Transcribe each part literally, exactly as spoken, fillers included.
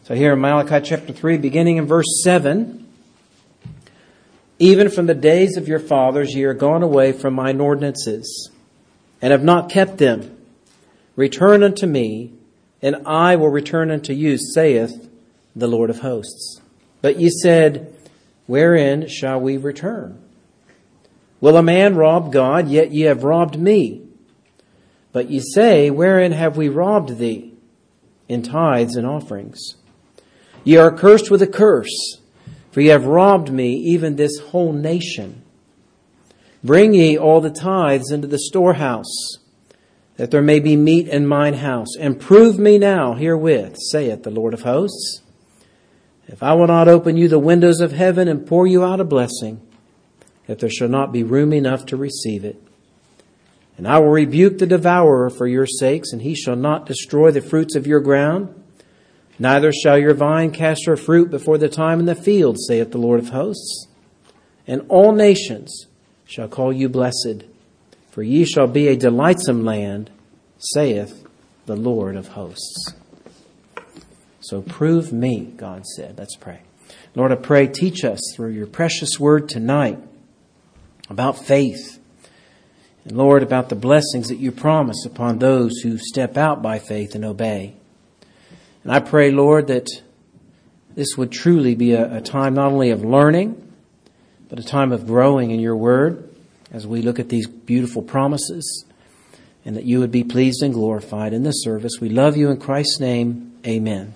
So here in Malachi chapter three, beginning in verse seven, even from the days of your fathers ye are gone away from mine ordinances, and have not kept them. Return unto me, and I will return unto you, saith the Lord of hosts. But ye said, wherein shall we return? Will a man rob God? Yet ye have robbed me. But ye say, wherein have we robbed thee? In tithes and offerings. Ye are cursed with a curse, for ye have robbed me, even this whole nation. Bring ye all the tithes into the storehouse, that there may be meat in mine house. And prove me now herewith, saith the Lord of hosts, if I will not open you the windows of heaven and pour you out a blessing, that there shall not be room enough to receive it. And I will rebuke the devourer for your sakes, and he shall not destroy the fruits of your ground. Neither shall your vine cast her fruit before the time in the field, saith the Lord of hosts. And all nations shall call you blessed, for ye shall be a delightsome land, saith the Lord of hosts. So prove me, God said. Let's pray. Lord, I pray, teach us through your precious word tonight about faith. And Lord, about the blessings that you promise upon those who step out by faith and obey. And I pray, Lord, that this would truly be a, a time not only of learning, but a time of growing in your word as we look at these beautiful promises, and that you would be pleased and glorified in this service. We love you in Christ's name. Amen.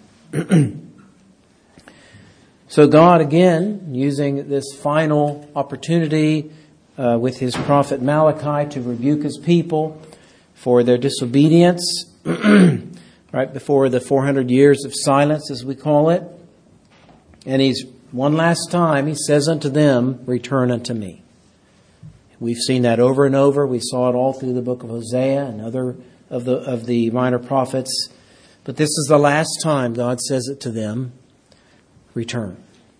So God, again, using this final opportunity uh, with his prophet Malachi to rebuke his people for their disobedience, right before the four hundred years of silence, as we call it. And he's, one last time, he says unto them, return unto me. We've seen that over and over. We saw it all through the book of Hosea and other of the of the minor prophets. But this is the last time God says it to them, return.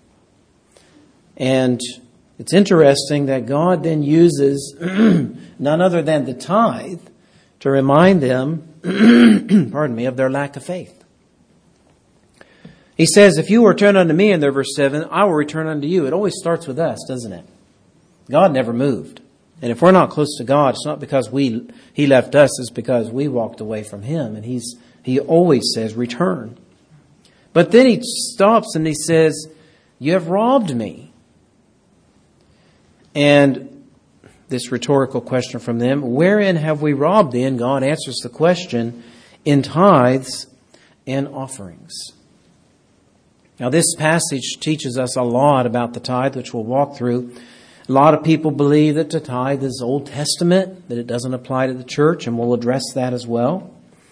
And it's interesting that God then uses none other than the tithe to remind them, pardon me, of their lack of faith. He says, if you will return unto me, in there, verse seven, I will return unto you. It always starts with us, doesn't it? God never moved. And if we're not close to God, it's not because we He left us, it's because we walked away from Him. And He's He always says, return. But then He stops and He says, you have robbed me. And this rhetorical question from them, wherein have we robbed thee? And God answers the question, in tithes and offerings. Now this passage teaches us a lot about the tithe, which we'll walk through. A lot of people believe that the tithe is Old Testament, that it doesn't apply to the church, and we'll address that as well.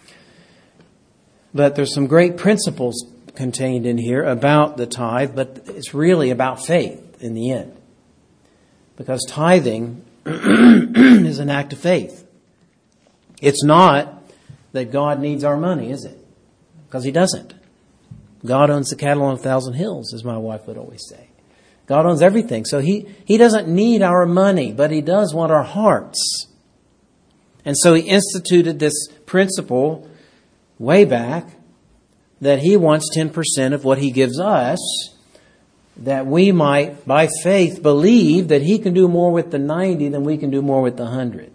But there's some great principles contained in here about the tithe, but it's really about faith in the end. Because tithing is an act of faith. It's not that God needs our money, is it? Because He doesn't. God owns the cattle on a thousand hills, as my wife would always say. God owns everything. So he, he doesn't need our money, but He does want our hearts. And so He instituted this principle way back that He wants ten percent of what He gives us, that we might, by faith, believe that He can do more with the ninety than we can do more with the hundred.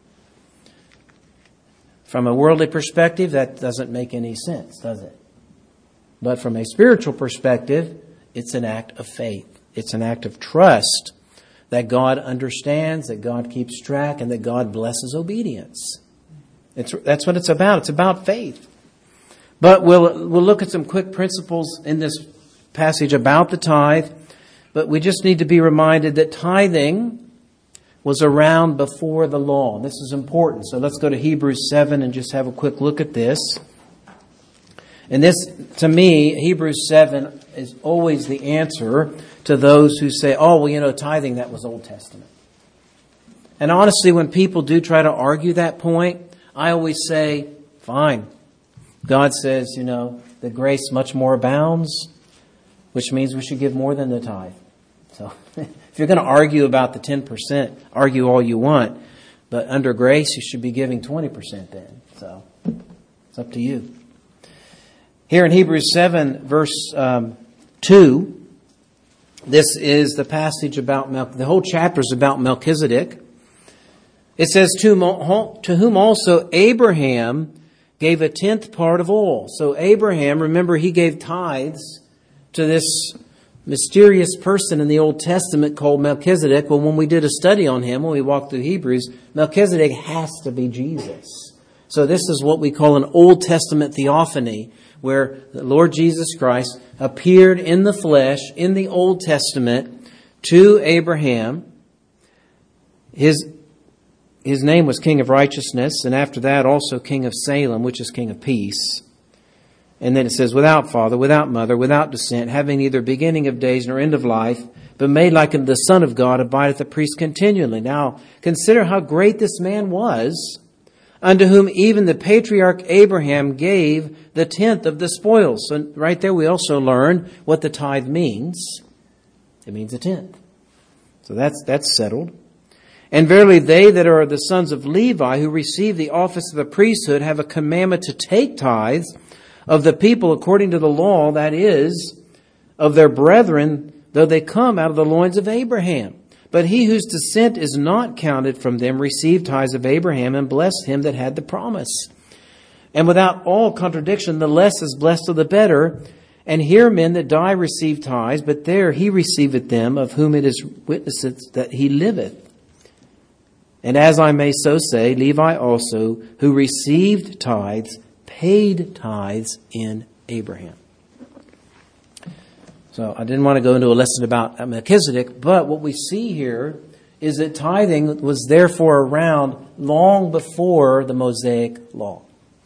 From a worldly perspective, that doesn't make any sense, does it? But from a spiritual perspective, it's an act of faith. It's an act of trust that God understands, that God keeps track, and that God blesses obedience. It's, that's what it's about. It's about faith. But we'll, we'll look at some quick principles in this passage about the tithe. But we just need to be reminded that tithing was around before the law. This is important. So let's go to Hebrews seven and just have a quick look at this. And this, to me, Hebrews seven is always the answer to those who say, oh, well, you know, tithing, that was Old Testament. And honestly, when people do try to argue that point, I always say, fine. God says, you know, the grace much more abounds, which means we should give more than the tithe. So if you're going to argue about the ten percent, argue all you want. But under grace, you should be giving twenty percent then. So it's up to you. Here in Hebrews seven, verse um, two, this is the passage about Mel- the whole chapter is about Melchizedek. It says, to, to whom also Abraham gave a tenth part of all. So Abraham, remember, he gave tithes to this mysterious person in the Old Testament called Melchizedek. Well, when we did a study on him, when we walked through Hebrews, Melchizedek has to be Jesus. So this is what we call an Old Testament theophany, where the Lord Jesus Christ appeared in the flesh in the Old Testament to Abraham. His His name was King of Righteousness, and after that also King of Salem, which is King of Peace. And then it says, without father, without mother, without descent, having neither beginning of days nor end of life, but made like unto the Son of God, abideth the priest continually. Now, consider how great this man was, unto whom even the patriarch Abraham gave the tenth of the spoils. So right there we also learn what the tithe means. It means a tenth. So that's that's settled. And verily they that are the sons of Levi, who receive the office of the priesthood, have a commandment to take tithes of the people according to the law, that is, of their brethren, though they come out of the loins of Abraham. But he whose descent is not counted from them received tithes of Abraham, and blessed him that had the promise. And without all contradiction, the less is blessed of the better. And here men that die receive tithes, but there he receiveth them, of whom it is witnessed that he liveth. And as I may so say, Levi also, who received tithes, paid tithes in Abraham. So I didn't want to go into a lesson about Melchizedek, but what we see here is that tithing was therefore around long before the Mosaic law.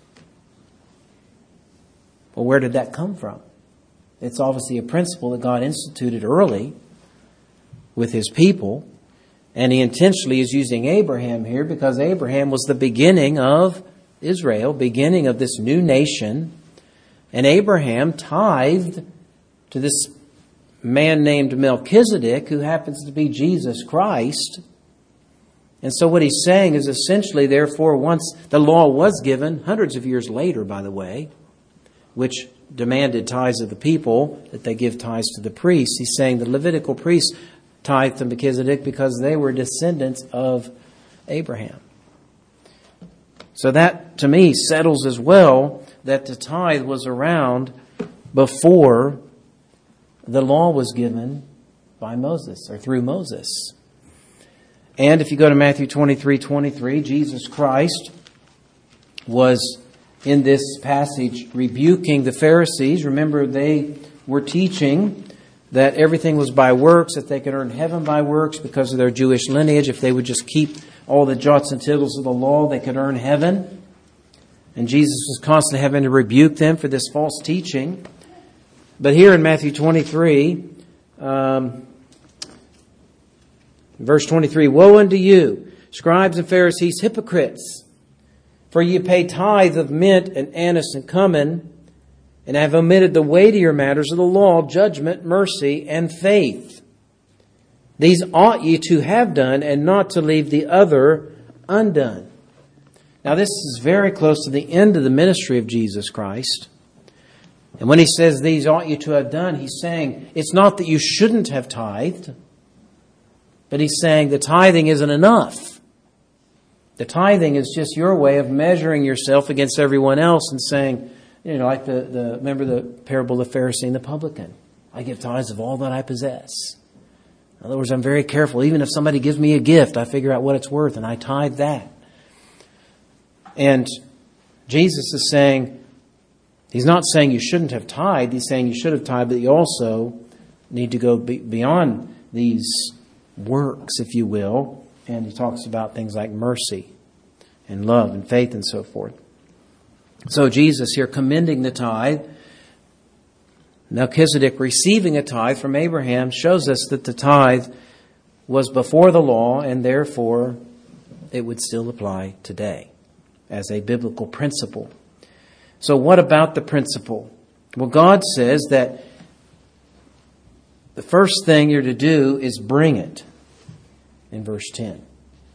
Well, where did that come from? It's obviously a principle that God instituted early with his people. And he intentionally is using Abraham here because Abraham was the beginning of Israel, beginning of this new nation. And Abraham tithed to this man named Melchizedek, who happens to be Jesus Christ. And so what he's saying is essentially, therefore, once the law was given, hundreds of years later, by the way, which demanded tithes of the people, that they give tithes to the priests, he's saying the Levitical priests tithed to Melchizedek because they were descendants of Abraham. So that, to me, settles as well that the tithe was around before the law was given by Moses, or through Moses. And if you go to Matthew twenty-three twenty-three, Jesus Christ was in this passage rebuking the Pharisees. Remember, they were teaching that everything was by works, that they could earn heaven by works because of their Jewish lineage. If they would just keep all the jots and tittles of the law, they could earn heaven. And Jesus was constantly having to rebuke them for this false teaching. But here in Matthew twenty-three, um, verse twenty-three, woe unto you, scribes and Pharisees, hypocrites! For ye pay tithe of mint and anise and cumin, and have omitted the weightier matters of the law, judgment, mercy, and faith. These ought ye to have done, and not to leave the other undone. Now this is very close to the end of the ministry of Jesus Christ. And when he says these ought you to have done, he's saying it's not that you shouldn't have tithed, but he's saying the tithing isn't enough. The tithing is just your way of measuring yourself against everyone else and saying, you know, like the, the remember the parable of the Pharisee and the publican. I give tithes of all that I possess. In other words, I'm very careful. Even if somebody gives me a gift, I figure out what it's worth and I tithe that. And Jesus is saying, he's not saying you shouldn't have tithed. He's saying you should have tithed, but you also need to go be beyond these works, if you will. And he talks about things like mercy and love and faith and so forth. So Jesus here commending the tithe, Melchizedek receiving a tithe from Abraham, shows us that the tithe was before the law, and therefore it would still apply today as a biblical principle. So what about the principle? Well, God says that the first thing you're to do is bring it in verse ten.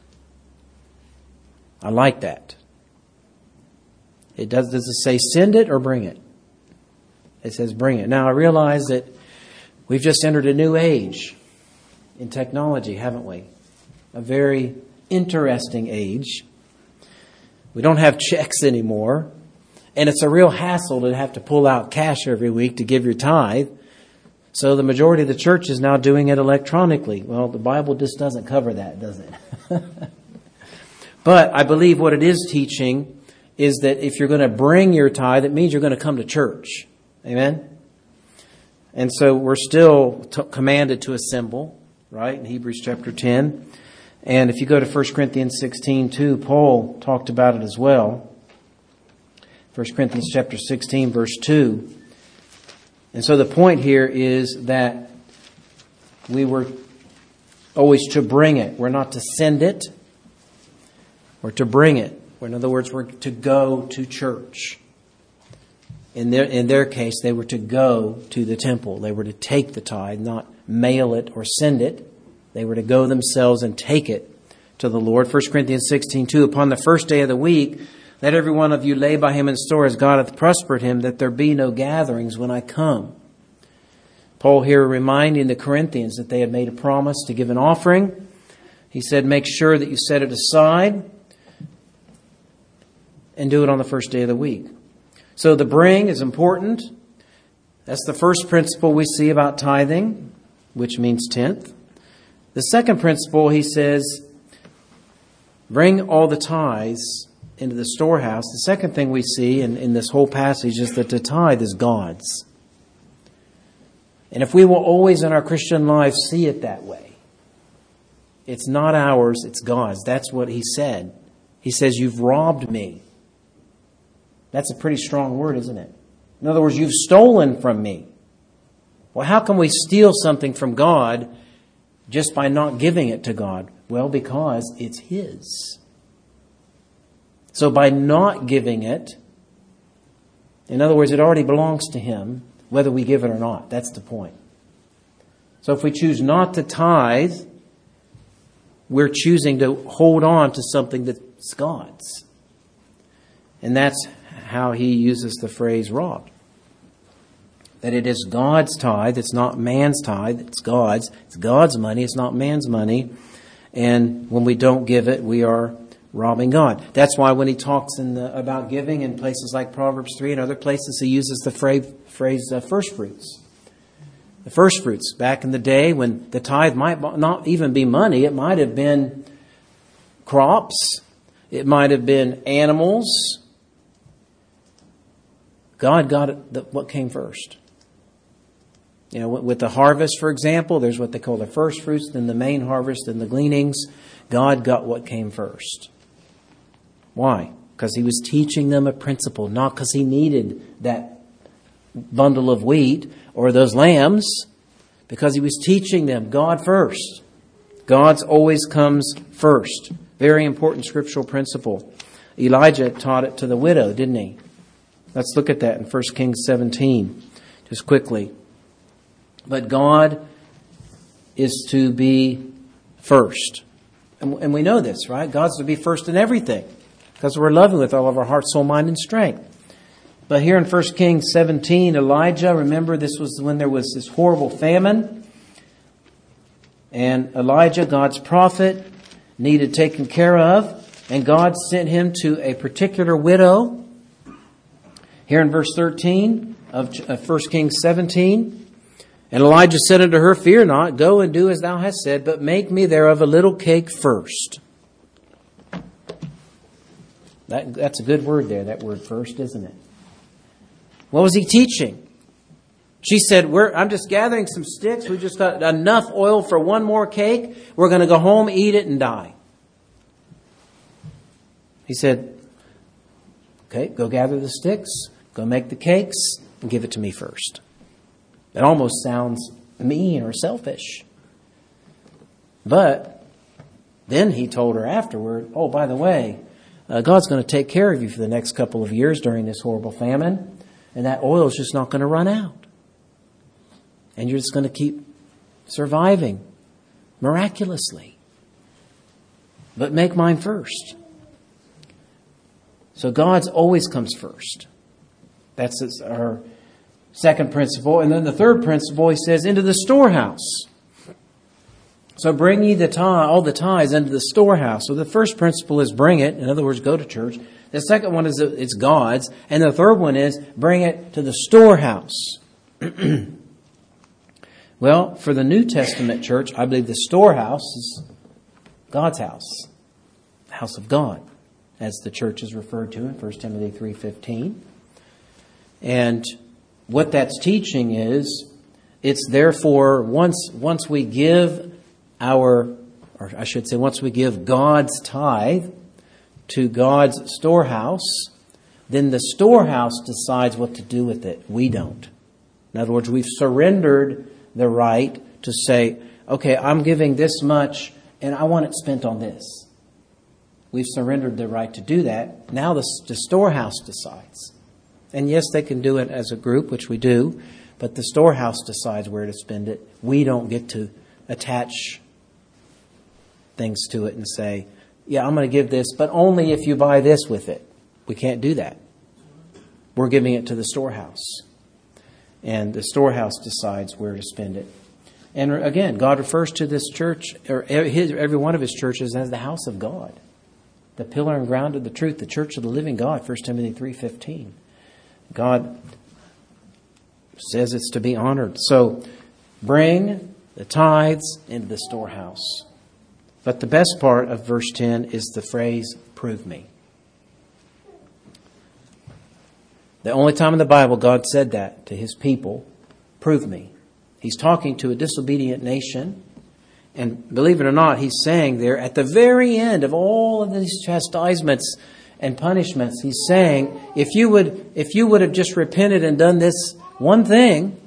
I like that. It does, does it say send it or bring it? It says bring it. Now I realize that we've just entered a new age in technology, haven't we? A very interesting age. We don't have checks anymore. And it's a real hassle to have to pull out cash every week to give your tithe. So the majority of the church is now doing it electronically. Well, the Bible just doesn't cover that, does it? But I believe what it is teaching is that if you're going to bring your tithe, it means you're going to come to church. Amen? And so we're still t- commanded to assemble, right, in Hebrews chapter ten. And if you go to First Corinthians sixteen too, Paul talked about it as well. First Corinthians chapter sixteen, verse two. And so the point here is that we were always to bring it. We're not to send it. We're to bring it. In other words, we're to go to church. In their, in their case, they were to go to the temple. They were to take the tithe, not mail it or send it. They were to go themselves and take it to the Lord. First Corinthians sixteen two, upon the first day of the week, let every one of you lay by him in store as God hath prospered him, that there be no gatherings when I come. Paul here reminding the Corinthians that they had made a promise to give an offering. He said, make sure that you set it aside and do it on the first day of the week. So the bring is important. That's the first principle we see about tithing, which means tenth. The second principle, he says, bring all the tithes into the storehouse. The second thing we see in, in this whole passage is that the tithe is God's. And if we will always in our Christian life see it that way, it's not ours, it's God's. That's what he said. He says, you've robbed me. That's a pretty strong word, isn't it? In other words, you've stolen from me. Well, how can we steal something from God just by not giving it to God? Well, because it's his. So by not giving it, in other words, it already belongs to him, whether we give it or not. That's the point. So if we choose not to tithe, we're choosing to hold on to something that's God's. And that's how he uses the phrase robbed. That it is God's tithe, it's not man's tithe, it's God's. It's God's money, it's not man's money. And when we don't give it, we are robbing God. That's why when he talks in the, about giving in places like Proverbs three and other places, he uses the phrase, phrase uh, first fruits. The first fruits. Back in the day when the tithe might not even be money, it might have been crops, it might have been animals. God got it, the, what came first. You know, with the harvest, for example, there's what they call the first fruits, then the main harvest, then the gleanings. God got what came first. Why? Because he was teaching them a principle, not because he needed that bundle of wheat or those lambs, because he was teaching them God first. God's always comes first. Very important scriptural principle. Elijah taught it to the widow, didn't he? Let's look at that in First Kings seventeen, just quickly. But God is to be first. And we know this, right? God's to be first in everything because we're loving with all of our heart, soul, mind, and strength. But here in First Kings seventeen, Elijah, remember this was when there was this horrible famine. And Elijah, God's prophet, needed taken care of. And God sent him to a particular widow. Here in verse thirteen of First Kings seventeen. And Elijah said unto her, fear not, go and do as thou hast said, but make me thereof a little cake first. That, that's a good word there, that word first, isn't it? What was he teaching? She said, We're, I'm just gathering some sticks. We just got enough oil for one more cake. We're going to go home, eat it, and die. He said, okay, go gather the sticks, go make the cakes, and give it to me first. It almost sounds mean or selfish. But then he told her afterward, oh, by the way, uh, God's going to take care of you for the next couple of years during this horrible famine. And that oil is just not going to run out. And you're just going to keep surviving miraculously. But make mine first. So God's always comes first. That's our Second principle. And then the third principle, he says, into the storehouse. So bring ye the tithe, all the tithes into the storehouse. So the first principle is bring it. In other words, go to church. The second one is it's God's. And the third one is bring it to the storehouse. Well, for the New Testament church, I believe the storehouse is God's house. The house of God, as the church is referred to in First Timothy three fifteen. And what that's teaching is, it's therefore, once once we give our, or I should say, once we give God's tithe to God's storehouse, then the storehouse decides what to do with it. We don't. In other words, we've surrendered the right to say, okay, I'm giving this much and I want it spent on this. We've surrendered the right to do that. Now the, the storehouse decides. And yes, they can do it as a group, which we do, but the storehouse decides where to spend it. We don't get to attach things to it and say, yeah, I'm going to give this, but only if you buy this with it. We can't do that. We're giving it to the storehouse. And the storehouse decides where to spend it. And again, God refers to this church, or his, every one of his churches, as the house of God. The pillar and ground of the truth, the church of the living God, First Timothy three fifteen. God says it's to be honored. So bring the tithes into the storehouse. But the best part of verse ten is the phrase, prove me. The only time in the Bible God said that to his people, prove me. He's talking to a disobedient nation. And believe it or not, he's saying there at the very end of all of these chastisements and punishments, he's saying, if you would, if you would have just repented and done this one thing,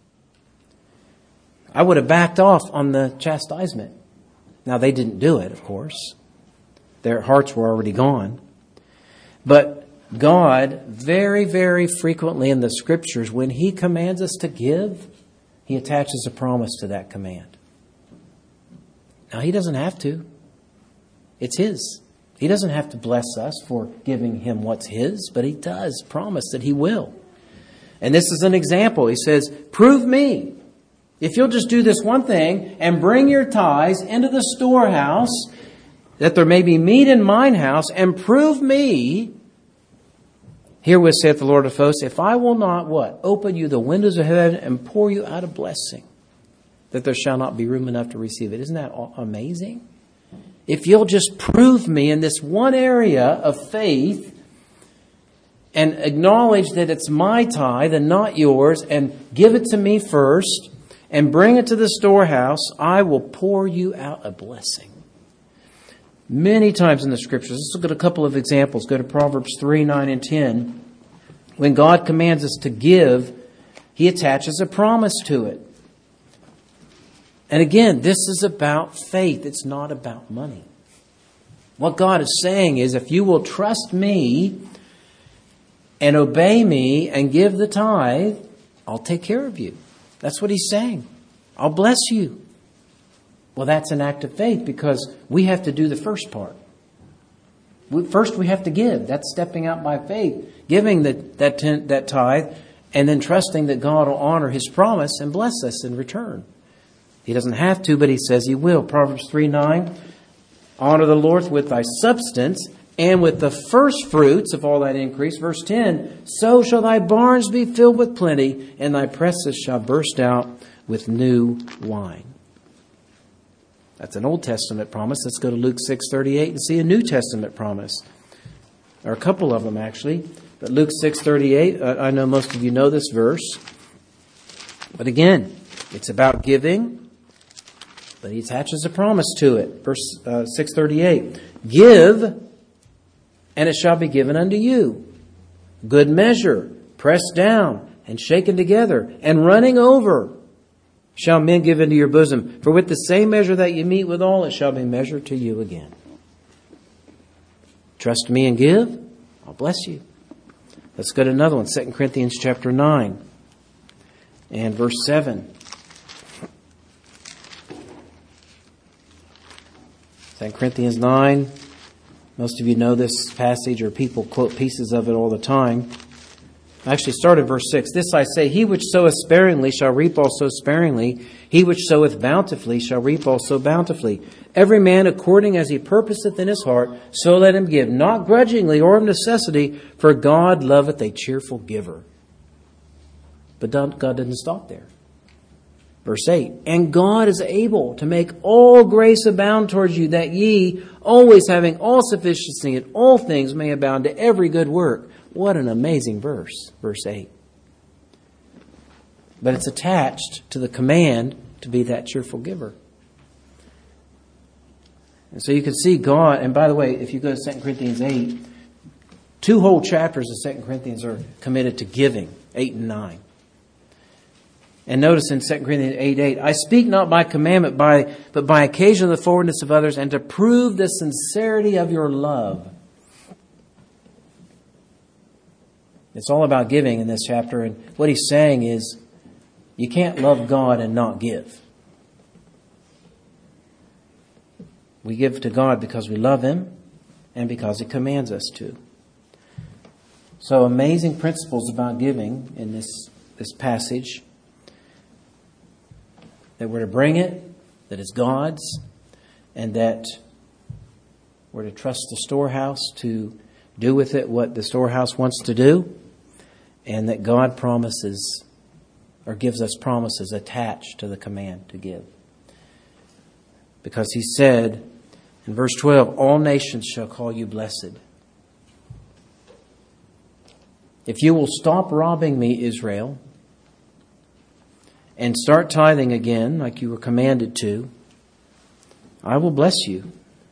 I would have backed off on the chastisement. Now, they didn't do it, of course. Their hearts were already gone. But God, very, very frequently in the Scriptures, when he commands us to give, he attaches a promise to that command. Now, he doesn't have to. It's his. He doesn't have to bless us for giving him what's his, but he does promise that he will. And this is an example. He says, prove me. If you'll just do this one thing and bring your tithes into the storehouse, that there may be meat in mine house, and prove me, herewith saith the Lord of hosts, if I will not, what? Open you the windows of heaven and pour you out a blessing, that there shall not be room enough to receive it. Isn't that amazing? If you'll just prove me in this one area of faith and acknowledge that it's my tithe and not yours, and give it to me first and bring it to the storehouse, I will pour you out a blessing. Many times in the Scriptures, let's look at a couple of examples. Go to Proverbs three, nine, and ten. When God commands us to give, he attaches a promise to it. And again, this is about faith. It's not about money. What God is saying is, if you will trust me and obey me and give the tithe, I'll take care of you. That's what he's saying. I'll bless you. Well, that's an act of faith because we have to do the first part. We, first, we have to give. That's stepping out by faith, giving the, that, ten, that tithe, and then trusting that God will honor his promise and bless us in return. He doesn't have to, but he says he will. Proverbs three nine, honor the Lord with thy substance and with the first fruits of all that increase. Verse ten, so shall thy barns be filled with plenty, and thy presses shall burst out with new wine. That's an Old Testament promise. Let's go to Luke six thirty-eight and see a New Testament promise. Or a couple of them, actually. But Luke six thirty-eight, I know most of you know this verse. But again, it's about giving. But he attaches a promise to it. Verse uh, six thirty-eight. Give, and it shall be given unto you. Good measure, pressed down, and shaken together, and running over, shall men give into your bosom. For with the same measure that you meet withal, it shall be measured to you again. Trust me and give, I'll bless you. Let's go to another one. Second Corinthians chapter nine and verse seven. Second Corinthians nine. Most of you know this passage, or people quote pieces of it all the time. Actually, start at verse six. This I say, he which soweth sparingly shall reap also sparingly. He which soweth bountifully shall reap also bountifully. Every man according as he purposeth in his heart, so let him give, not grudgingly or of necessity, for God loveth a cheerful giver. But God didn't stop there. Verse eight, and God is able to make all grace abound towards you, that ye, always having all sufficiency in all things, may abound to every good work. What an amazing verse, verse eight. But it's attached to the command to be that cheerful giver. And so you can see God, and by the way, if you go to Second Corinthians eight, two whole chapters of Second Corinthians are committed to giving, eight and nine. And notice in Second Corinthians eight eight, I speak not by commandment, by but by occasion of the forwardness of others, and to prove the sincerity of your love. It's all about giving in this chapter, and what he's saying is, you can't love God and not give. We give to God because we love Him and because He commands us to. So amazing principles about giving in this, this passage. That we're to bring it, that it's God's, and that we're to trust the storehouse to do with it what the storehouse wants to do, and that God promises or gives us promises attached to the command to give. Because He said in verse twelve, all nations shall call you blessed. If you will stop robbing me, Israel, and start tithing again like you were commanded to, I will bless you.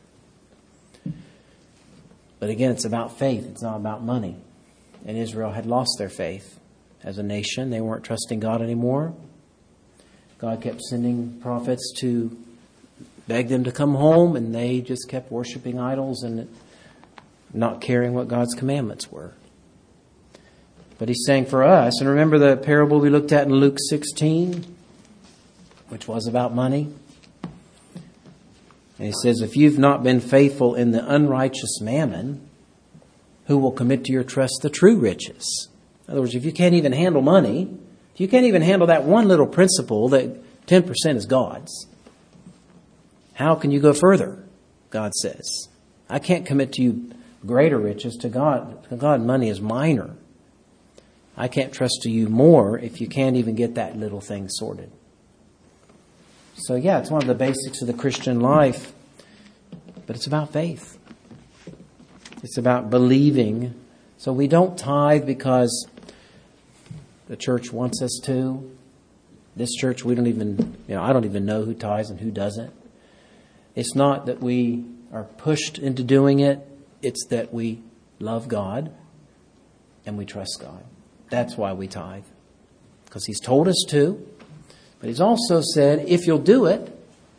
But again, it's about faith. It's not about money. And Israel had lost their faith as a nation. They weren't trusting God anymore. God kept sending prophets to beg them to come home, and they just kept worshiping idols and not caring what God's commandments were. But He's saying for us, and remember the parable we looked at in Luke sixteen, which was about money? And He says, if you've not been faithful in the unrighteous mammon, who will commit to your trust the true riches? In other words, if you can't even handle money, if you can't even handle that one little principle that ten percent is God's, how can you go further? God says, I can't commit to you greater riches. To God, to God, money is minor. I can't trust to you more if you can't even get that little thing sorted. So yeah, it's one of the basics of the Christian life, but it's about faith. It's about believing. So we don't tithe because the church wants us to. This church, we don't even, you know, I don't even know who tithes and who doesn't. It's not that we are pushed into doing it. It's that we love God and we trust God. That's why we tithe. Because He's told us to. But He's also said, if you'll do it,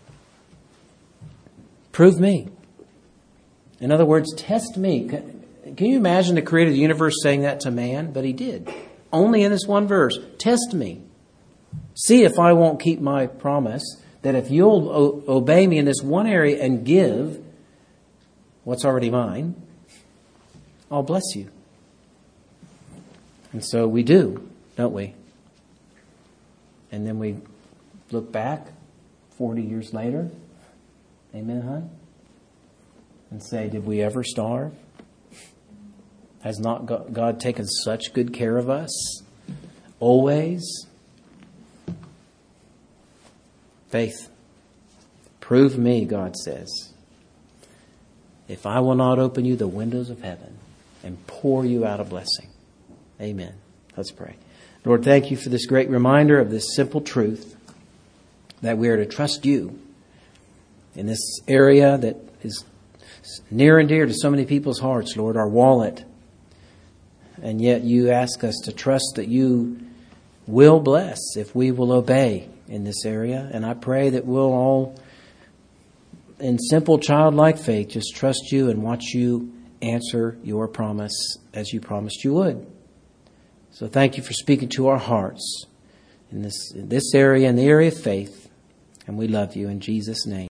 prove me. In other words, test me. Can you imagine the creator of the universe saying that to man? But He did. Only in this one verse. Test me. See if I won't keep my promise that if you'll o- obey me in this one area and give what's already mine, I'll bless you. And so we do, don't we? And then we look back forty years later, amen, hon? And say, did we ever starve? Has not God taken such good care of us? Always? Faith. Prove me, God says, if I will not open you the windows of heaven and pour you out a blessing. Amen. Let's pray. Lord, thank you for this great reminder of this simple truth that we are to trust you in this area that is near and dear to so many people's hearts, Lord, our wallet. And yet you ask us to trust that you will bless if we will obey in this area. And I pray that we'll all, in simple childlike faith, just trust you and watch you answer your promise as you promised you would. So thank you for speaking to our hearts in this, in this area, in the area of faith. And we love you in Jesus' name.